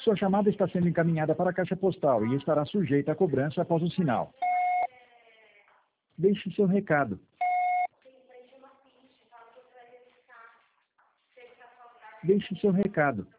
Sua chamada está sendo encaminhada para a caixa postal e estará sujeita a cobrança após o sinal. Deixe seu recado. Deixe seu recado.